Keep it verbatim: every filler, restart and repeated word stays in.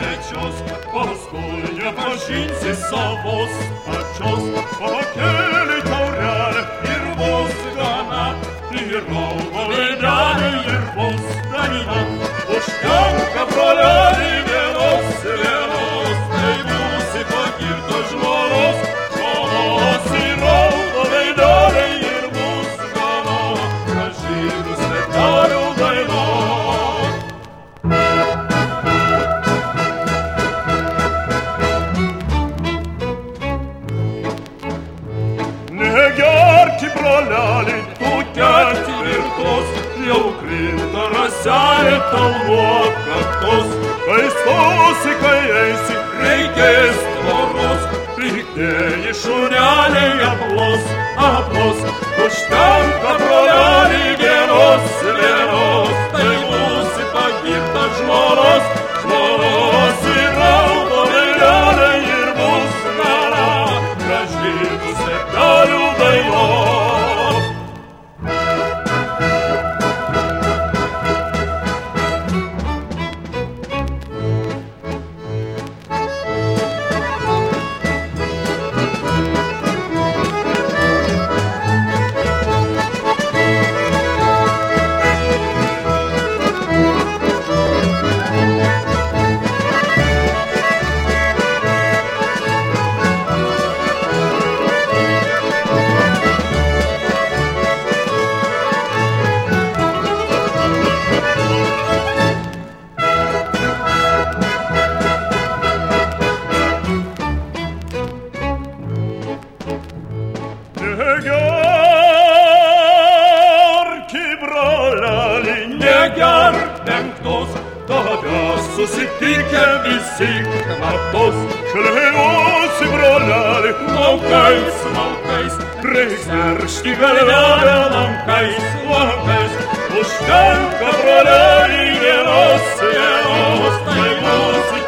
trečios, paskui nepažinsi savos pačios. Pakėlė taurelę ir vos gana, ir raugo veidelį ir vos daina. Užtenka brolelį vienos, vienos, tai būsi pagirtos žmonos, žmonos ir raugo veidelį ir vos gana, gražinų svetelių daina. Negerki, broleli, tu ketvirtos, jau krinta raselė tau nuo kaktos. Kai stosi, kai eisi, reikės tvoros, piktieji šuneliai aplos, aplos. Užtenka, broleli, vienos, vienos, tai būsi pagirta žmonos, žmonos ir raugo veidelį ir bus gana, gražinų svetelių dainos. Negerki, broleli, negerk penktos, tada susitikę visi knatos. Šlejosi, broleli, laukais, laukais, reiks neršti galvelę lankais, lankais. Užtenka, broleli, vienos, vienos, tai mūsų